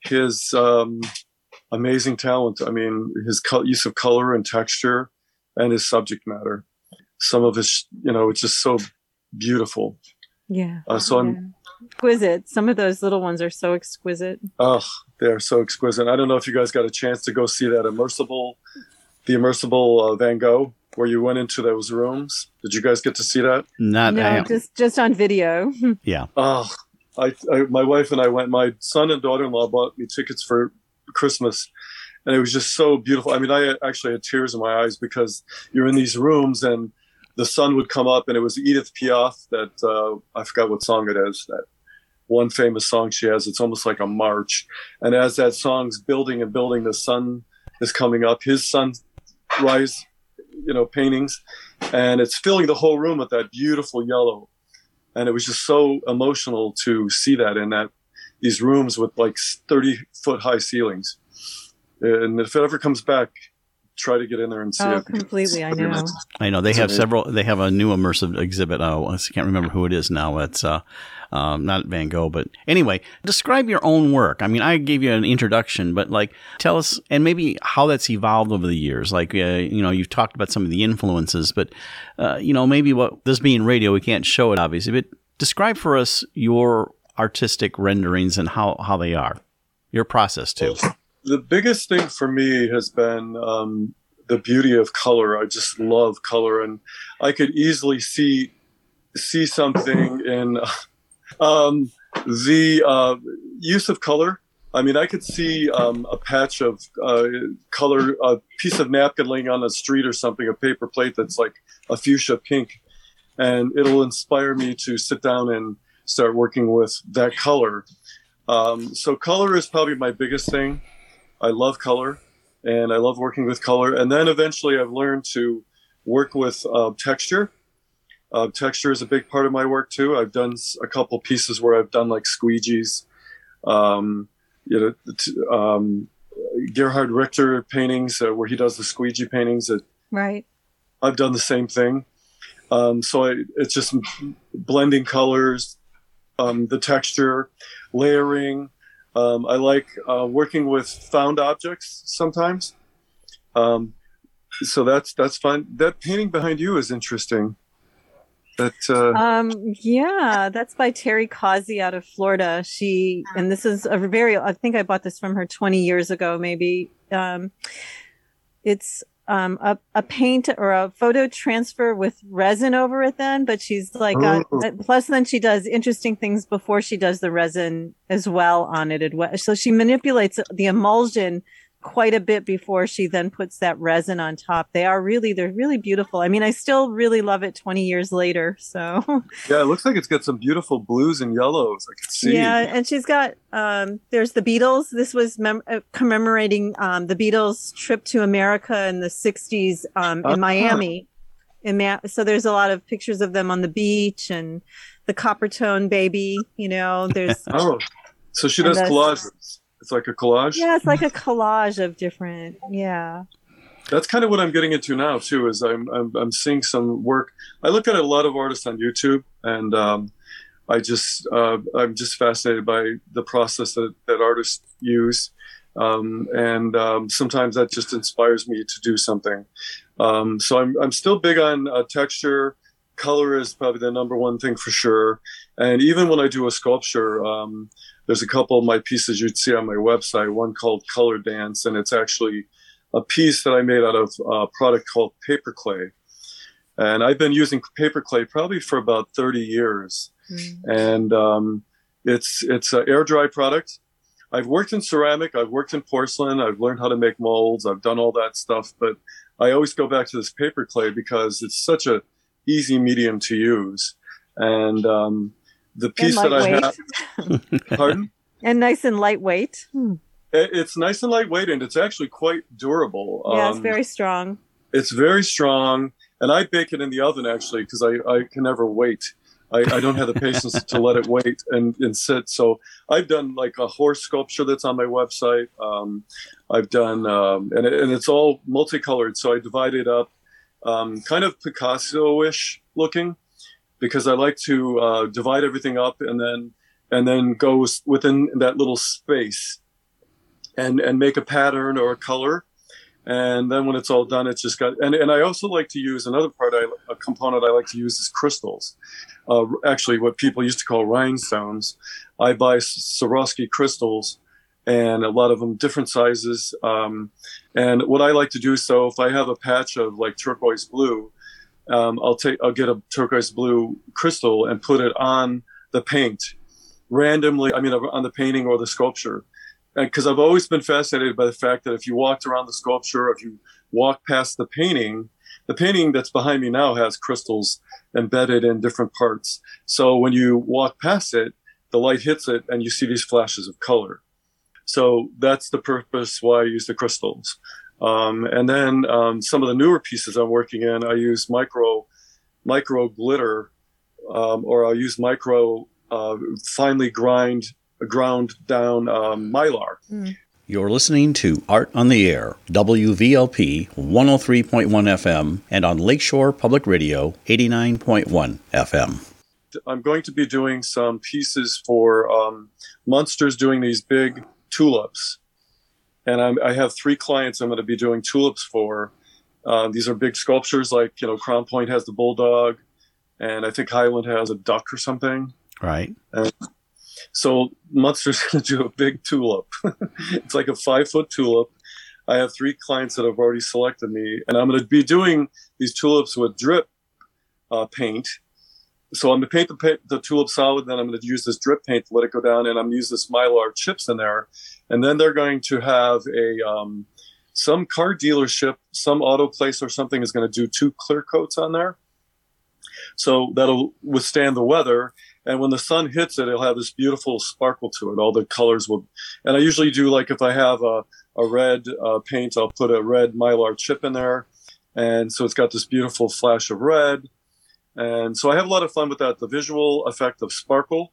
his um, amazing talent. I mean, his co- use of color and texture and his subject matter. Some of his, you know, it's just so beautiful. Yeah. Uh, so I'm yeah. exquisite. Some of those little ones are so exquisite. Oh, they're so exquisite. I don't know if you guys got a chance to go see that immersible, the immersible uh, Van Gogh, where you went into those rooms. Did you guys get to see that? Not no, I, just just on video. Yeah. Oh, I, I, my wife and I went. My son and daughter-in-law bought me tickets for Christmas, and it was just so beautiful. I mean, I actually had tears in my eyes because you're in these rooms and the sun would come up, and it was Edith Piaf that uh, I forgot what song it is. That one famous song she has. It's almost like a march, and as that song's building and building, the sun is coming up. His sunrise, you know, paintings, and it's filling the whole room with that beautiful yellow. And it was just so emotional to see that in that these rooms with like thirty foot high ceilings. And if it ever comes back, try to get in there and see oh, it. completely. I know. I know they It's have amazing. several. They have a new immersive exhibit. Uh, I can't remember who it is now. It's uh, um, not Van Gogh, but anyway, describe your own work. I mean, I gave you an introduction, but like, tell us, and maybe how that's evolved over the years. Like, uh, you know, you've talked about some of the influences, but uh, you know, maybe what this being radio, we can't show it obviously, but describe for us your artistic renderings and how how they are, your process too. The biggest thing for me has been um, the beauty of color. I just love color, and I could easily see see something in um, the uh, use of color. I mean, I could see um, a patch of uh, color, a piece of napkin laying on the street or something, a paper plate that's like a fuchsia pink, and it'll inspire me to sit down and start working with that color. Um, so color is probably my biggest thing. I love color, and I love working with color. And then eventually I've learned to work with uh, texture. Uh, texture is a big part of my work too. I've done a couple pieces where I've done like squeegees, um, you know, t- um, Gerhard Richter paintings uh, where he does the squeegee paintings. That Right. I've done the same thing. Um, so I, it's just blending colors, um, the texture, layering. Um, I like uh, working with found objects sometimes. Um, so that's that's fun. That painting behind you is interesting. That uh, Um, yeah, that's by Terry Causey out of Florida. She, and this is a very, I think I bought this from her twenty years ago, maybe. Um, it's um, a, a paint or a photo transfer with resin over it then, but she's like, uh, Oh. plus then she does interesting things before she does the resin as well on it. as well. So she manipulates the emulsion quite a bit before she then puts that resin on top. They are really, they're really beautiful. I mean, I still really love it twenty years later. So yeah, it looks like it's got some beautiful blues and yellows. I can see. yeah, and she's got um there's the Beatles. This was mem- uh, commemorating um the Beatles trip to America in the sixties um in Uh-huh. Miami. In Ma- so there's a lot of pictures of them on the beach and the Coppertone baby, you know, there's Oh, so she And does the- collages. It's like a collage. yeah, it's like a collage of different, yeah. That's kind of what I'm getting into now too. Is I'm I'm, I'm seeing some work. I look at a lot of artists on YouTube, and um, I just uh, I'm just fascinated by the process that, that artists use, um, and um, sometimes that just inspires me to do something. Um, so I'm I'm still big on uh, texture. Color is probably the number one thing for sure. And even when I do a sculpture, um, there's a couple of my pieces you'd see on my website. One called Color Dance, and it's actually a piece that I made out of a product called paper clay. And I've been using paper clay probably for about thirty years. Mm. And um, it's it's an air dry product. I've worked in ceramic, I've worked in porcelain, I've learned how to make molds, I've done all that stuff. But I always go back to this paper clay because it's such a easy medium to use. And um, the piece that I have, pardon? And nice and lightweight. Hmm. It's nice and lightweight, and it's actually quite durable. Yeah, it's um, very strong. It's very strong, and I bake it in the oven actually because I, I can never wait. I, I don't have the patience to let it wait and, and sit. So I've done like a horse sculpture that's on my website. Um, I've done, um, and, it, and it's all multicolored. So I divide it up, um, kind of Picasso-ish looking, because I like to uh, divide everything up and then and then go within that little space and and make a pattern or a color. And then when it's all done, it's just got, and, and I also like to use another part, I, a component I like to use is crystals. Uh, actually, what people used to call rhinestones. I buy Swarovski crystals, and a lot of them different sizes. Um, and what I like to do, so if I have a patch of like turquoise blue, um, I'll take, I'll get a turquoise blue crystal and put it on the paint randomly. I mean, on the painting or the sculpture. Because I've always been fascinated by the fact that if you walked around the sculpture, if you walk past the painting, the painting that's behind me now has crystals embedded in different parts. So when you walk past it, the light hits it and you see these flashes of color. So that's the purpose why I use the crystals. Um, and then um, some of the newer pieces I'm working in, I use micro, micro glitter, um, or I'll use micro uh, finely grind ground down um, mylar. Mm. You're listening to Art on the Air, W V L P one oh three point one F M, and on Lakeshore Public Radio eighty-nine point one F M. I'm going to be doing some pieces for um, Munster's doing these big tulips. And I'm, I have three clients I'm going to be doing tulips for. Uh, these are big sculptures, like, you know, Crown Point has the bulldog, and I think Highland has a duck or something. Right. And so Munster's going to do a big tulip. It's like a five-foot tulip. I have three clients that have already selected me, and I'm going to be doing these tulips with drip uh, paint. So I'm going to paint the, pa- the tulip solid, then I'm going to use this drip paint to let it go down, and I'm going to use this Mylar chips in there. And then they're going to have a um, some car dealership, some auto place or something is going to do two clear coats on there. So that'll withstand the weather. And when the sun hits it, it'll have this beautiful sparkle to it. All the colors will, and I usually do, like, if I have a, a red uh, paint, I'll put a red Mylar chip in there. And so it's got this beautiful flash of red. And so I have a lot of fun with that. The visual effect of sparkle.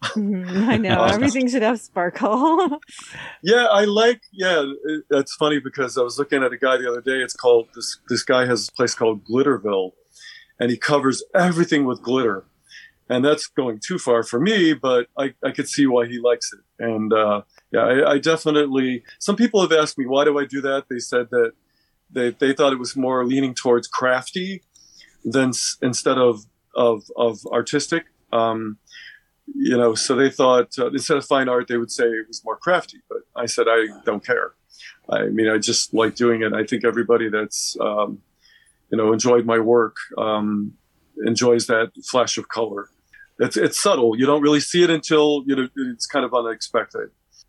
Mm, I know. Uh, Everything should have sparkle. Yeah, I like, yeah, it, it's funny because I was looking at a guy the other day. It's called, this, this guy has a place called Glitterville, and he covers everything with glitter. And that's going too far for me, but I, I could see why he likes it. And uh, yeah, I, I definitely, some people have asked me, why do I do that? They said that they, they thought it was more leaning towards crafty than s- instead of, of, of artistic. Um, you know, so they thought uh, instead of fine art, they would say it was more crafty. But I said, I don't care. I mean, I just like doing it. I think everybody that's, um, you know, enjoyed my work um, enjoys that flash of color. It's it's subtle. You don't really see it until, you know, it's kind of unexpected.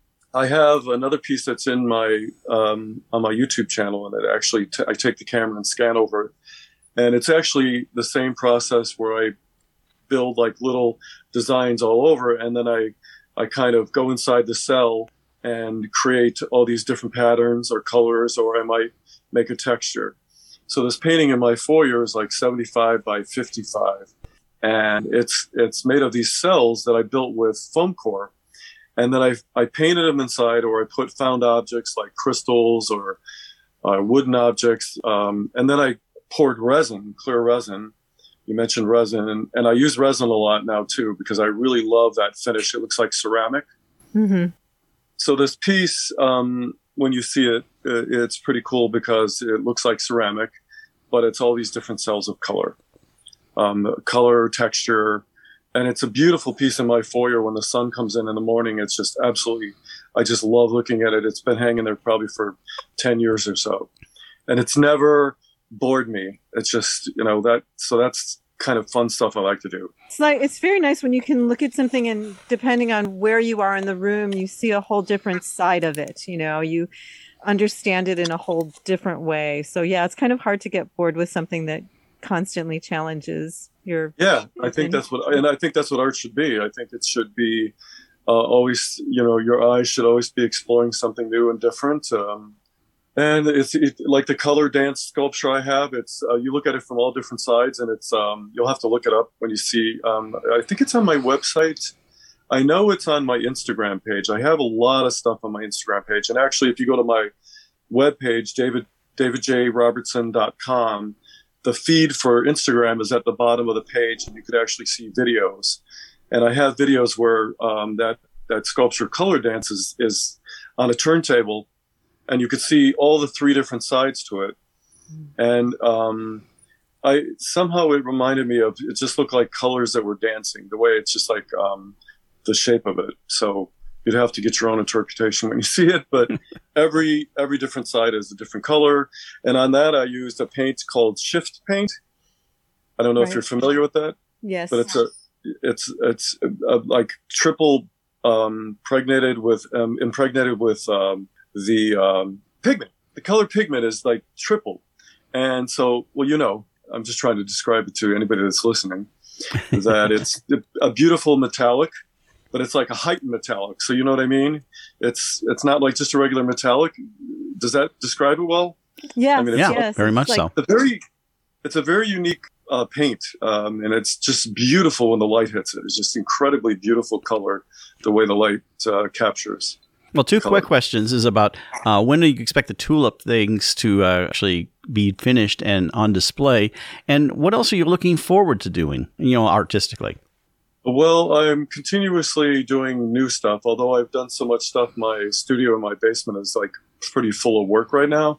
I have another piece that's in my um, on my YouTube channel, and it actually t- I take the camera and scan over it, and it's actually the same process where I build like little designs all over, and then I I kind of go inside the cell and create all these different patterns or colors, or I might make a texture. So this painting in my foyer is like seventy-five by fifty-five. And it's it's made of these cells that I built with foam core. And then I I painted them inside, or I put found objects like crystals or uh, wooden objects. Um, and then I poured resin, clear resin. You mentioned resin. And, and I use resin a lot now, too, because I really love that finish. It looks like ceramic. Mm-hmm. So this piece, um, when you see it, it's pretty cool because it looks like ceramic, but it's all these different cells of color. Um, color, texture, and it's a beautiful piece in my foyer. When the sun comes in in the morning, it's just absolutely, I just love looking at it. It's been hanging there probably for ten years or so, and it's never bored me. It's just, you know, that, so that's kind of fun stuff I like to do. It's like, it's very nice when you can look at something, and depending on where you are in the room, you see a whole different side of it. You know, you understand it in a whole different way. So yeah, it's kind of hard to get bored with something that constantly challenges your yeah I think that's what and I think that's what art should be. I think it should be uh, always, you know, your eyes should always be exploring something new and different. Um, and it's it, like the color dance sculpture I have. It's uh, you look at it from all different sides, and it's um, you'll have to look it up when you see. Um, I think it's on my website. I know it's on my Instagram page. I have a lot of stuff on my Instagram page, and actually, if you go to my webpage, David david j robertson dot com. The feed for Instagram is at the bottom of the page, and you could actually see videos. And I have videos where um, that that sculpture color dance is, is on a turntable, and you could see all the three different sides to it. And um, I somehow it reminded me of, it just looked like colors that were dancing, the way it's just like um, the shape of it. So you'd have to get your own interpretation when you see it, but every every different side is a different color. And on that, I used a paint called Shift Paint. I don't know Right. if you're familiar with that, Yes. but it's a it's it's a, a, like triple um, pregnated with um, impregnated with um, the um, pigment. The color pigment is like triple, and so well, you know, I'm just trying to describe it to anybody that's listening that it's a beautiful metallic, but it's like a heightened metallic. So you know what I mean? It's it's not like just a regular metallic. Does that describe it well? Yes. I mean, it's Yeah, yes. very It's much like- so. It's a very it's a very unique uh, paint, um, and it's just beautiful when the light hits it. It's just incredibly beautiful color, the way the light uh, captures. Well, two color. quick questions is about uh, when do you expect the tulip things to uh, actually be finished and on display, and what else are you looking forward to doing, you know, artistically? Well, I'm continuously doing new stuff. Although I've done so much stuff, my studio in my basement is like pretty full of work right now.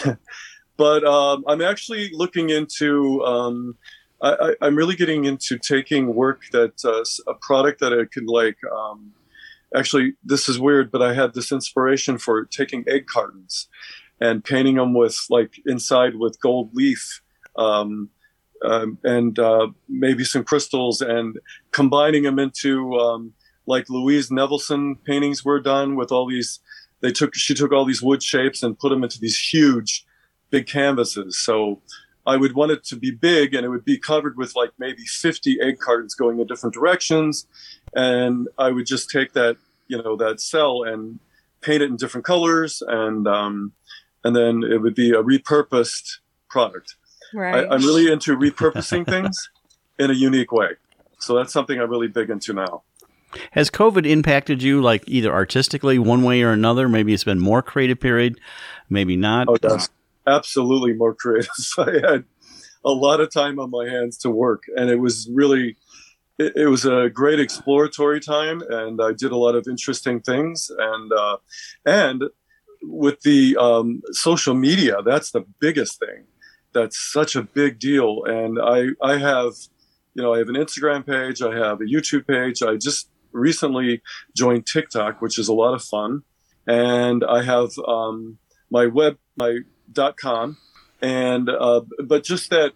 But um, I'm actually looking into. Um, I, I, I'm really getting into taking work that uh, a product that I could like. Um, actually, this is weird, but I had this inspiration for taking egg cartons and painting them with like inside with gold leaf. Um, Um, and uh, maybe some crystals, and combining them into um, like Louise Nevelson paintings were done with all these. They took she took all these wood shapes and put them into these huge, big canvases. So I would want it to be big, and it would be covered with like maybe fifty egg cartons going in different directions, and I would just take that you know that cell and paint it in different colors, and um, and then it would be a repurposed product. Right. I, I'm really into repurposing things in a unique way. So that's something I'm really big into now. Has COVID impacted you, like either artistically, one way or another? Maybe it's been more creative period, maybe not. Oh, yes. Absolutely more creative. I had a lot of time on my hands to work, and it was really, it, it was a great exploratory time, and I did a lot of interesting things. And, uh, and with the um, social media, that's the biggest thing. That's such a big deal. And I, I have, you know, I have an Instagram page. I have a YouTube page. I just recently joined TikTok, which is a lot of fun. And I have um, my web, my dot com. And, uh, but just that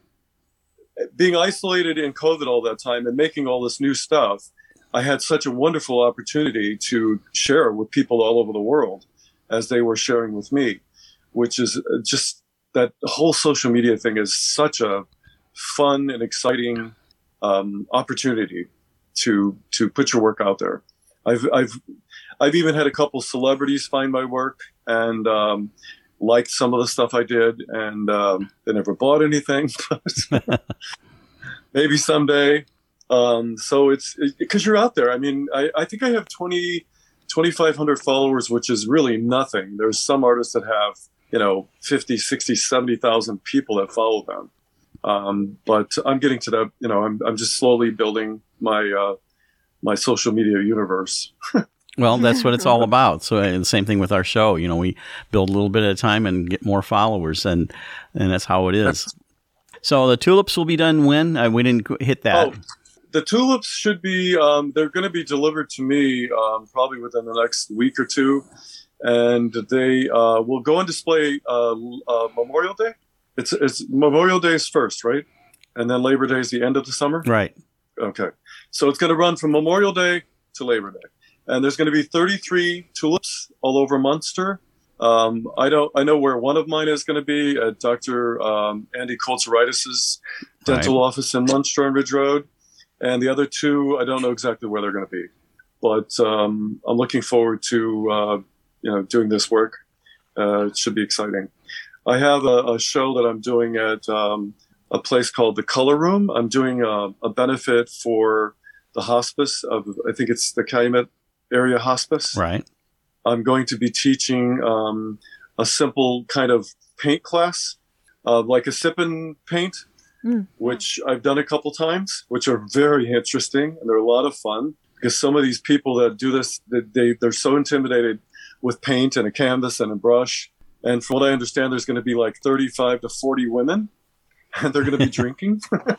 being isolated in COVID all that time and making all this new stuff, I had such a wonderful opportunity to share with people all over the world as they were sharing with me, which is just, that whole social media thing is such a fun and exciting um, opportunity to to put your work out there. I've I've I've even had a couple celebrities find my work and um, liked some of the stuff I did, and um, they never bought anything, but maybe someday. Um, so it's because it, you're out there. I mean, I, I think I have twenty, twenty-five hundred followers, which is really nothing. There's some artists that have, you know, fifty, sixty, seventy thousand people that follow them. Um, but I'm getting to that, you know, I'm, I'm just slowly building my, uh, my social media universe. Well, that's what it's all about. So uh, the same thing with our show. You know, we build a little bit at a time and get more followers, and, and that's how it is. So the tulips will be done when? Uh, we didn't hit that. Oh, the tulips should be, um, they're going to be delivered to me um, probably within the next week or two. And they uh, will go on display uh, uh, Memorial Day. It's, it's Memorial Day is first, right? And then Labor Day is the end of the summer? Right. Okay. So it's going to run from Memorial Day to Labor Day. And there's going to be thirty-three tulips all over Munster. Um, I don't. I know where one of mine is going to be at Doctor Um, Andy Koltzeridis' dental Right. office in Munster on Ridge Road. And the other two, I don't know exactly where they're going to be. But um, I'm looking forward to uh, you know, doing this work. Uh, it should be exciting. I have a, a show that I'm doing at um, a place called the Color Room. I'm doing a, a benefit for the hospice of, I think it's the Calumet Area Hospice. Right. I'm going to be teaching um, a simple kind of paint class, uh, like a sip and paint, Mm. which I've done a couple times, which are very interesting, and they're a lot of fun because some of these people that do this, they, they they're so intimidated with paint and a canvas and a brush. And from what I understand, there's going to be like thirty-five to forty women, and they're going to be drinking.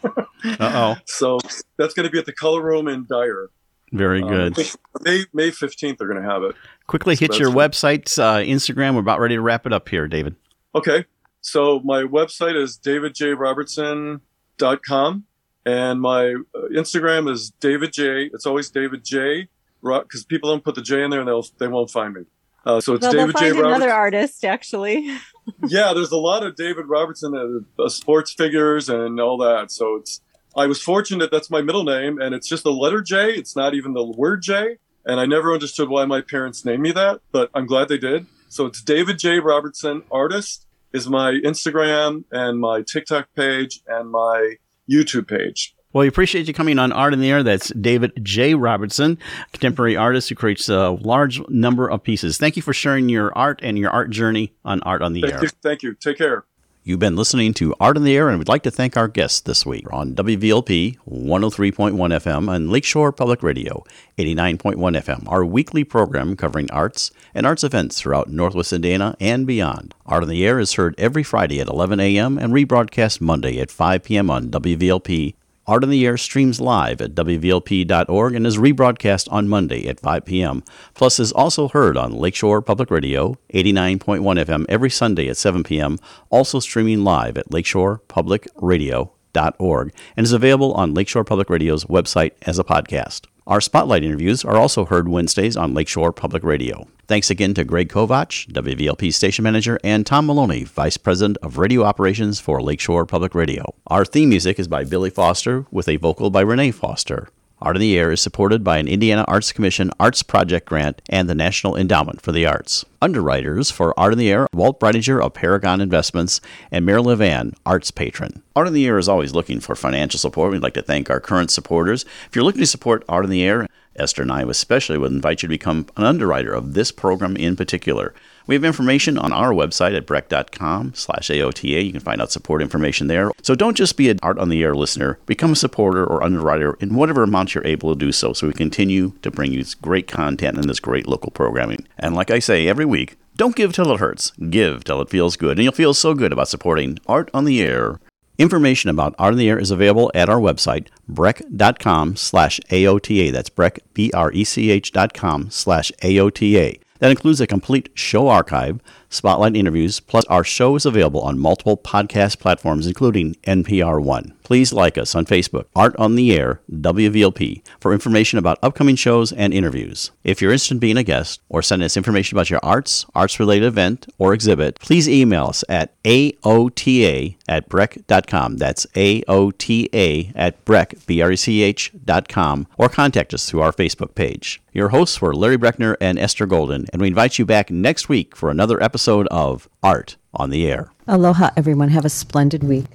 Uh-oh. So that's going to be at the Color Room in Dyer. Very good. Um, May, May fifteenth, they're going to have it. Quickly hit So your that's- website, uh, Instagram. We're about ready to wrap it up here, David. Okay. So my website is david j robertson dot com, and my uh, Instagram is David J. It's always David J. Because people don't put the J in there, and they'll they won't find me. Uh, so it's Well, David they'll J. find Robertson. another artist, actually. Yeah, there's a lot of David Robertson, uh, uh, sports figures and all that. So it's I was fortunate that's my middle name, and it's just the letter J. It's not even the word J. And I never understood why my parents named me that, but I'm glad they did. So it's David J. Robertson, artist, is my Instagram and my TikTok page and my YouTube page. Well, we appreciate you coming on Art in the Air. That's David J. Robertson, contemporary artist who creates a large number of pieces. Thank you for sharing your art and your art journey on Art on the Thank Air. you. Thank you. Take care. You've been listening to Art in the Air, and we'd like to thank our guests this week on W V L P one oh three point one F M and Lakeshore Public Radio eighty-nine point one F M, our weekly program covering arts and arts events throughout Northwest Indiana and beyond. Art in the Air is heard every Friday at eleven a.m. and rebroadcast Monday at five p.m. on W V L P. Art in the Air streams live at W V L P dot org and is rebroadcast on Monday at five p.m. Plus is also heard on Lakeshore Public Radio, eighty-nine point one F M every Sunday at seven p.m., also streaming live at lakeshore public radio dot org and is available on Lakeshore Public Radio's website as a podcast. Our spotlight interviews are also heard Wednesdays on Lakeshore Public Radio. Thanks again to Greg Kovach, W V L P station manager, and Tom Maloney, vice president of radio operations for Lakeshore Public Radio. Our theme music is by Billy Foster with a vocal by Renee Foster. Art in the Air is supported by an Indiana Arts Commission Arts Project Grant and the National Endowment for the Arts. Underwriters for Art in the Air, Walt Breidinger of Paragon Investments and Marilyn Levan, Arts Patron. Art in the Air is always looking for financial support. We'd like to thank our current supporters. If you're looking to support Art in the Air, Esther and I especially would invite you to become an underwriter of this program in particular. We have information on our website at breck dot com slash A O T A. You can find out support information there. So don't just be an Art on the Air listener. Become a supporter or underwriter in whatever amount you're able to do so, so we continue to bring you this great content and this great local programming. And like I say every week, don't give till it hurts. Give till it feels good. And you'll feel so good about supporting Art on the Air. Information about Art in the Air is available at our website, breck dot com slash A O T A. That's Breck, B R E C H dot com slash A O T A. That includes a complete show archive, spotlight interviews, plus our show is available on multiple podcast platforms, including N P R One. Please like us on Facebook, Art on the Air, W V L P, for information about upcoming shows and interviews. If you're interested in being a guest or sending us information about your arts, arts-related event, or exhibit, please email us at A O T A at breck dot com. That's A O T A at Breck, B R E C H dot com, or contact us through our Facebook page. Your hosts were Larry Breckner and Esther Golden, and we invite you back next week for another episode of Art on the Air. Aloha, everyone. Have a splendid week.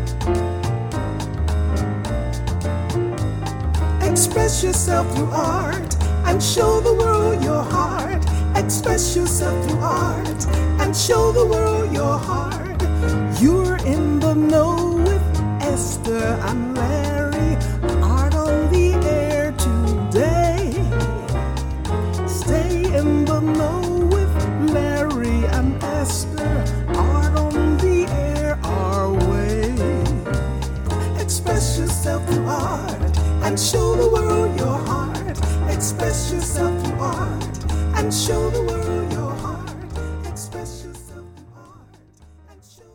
Express yourself through art and show the world your heart. Express yourself through art and show the world your heart. You're in the know with Esther and Larry. Art on the Air today. Stay in the know with Larry and Esther. Art on the Air our way. Express yourself through art and show the world your heart. Express yourself through art and show the world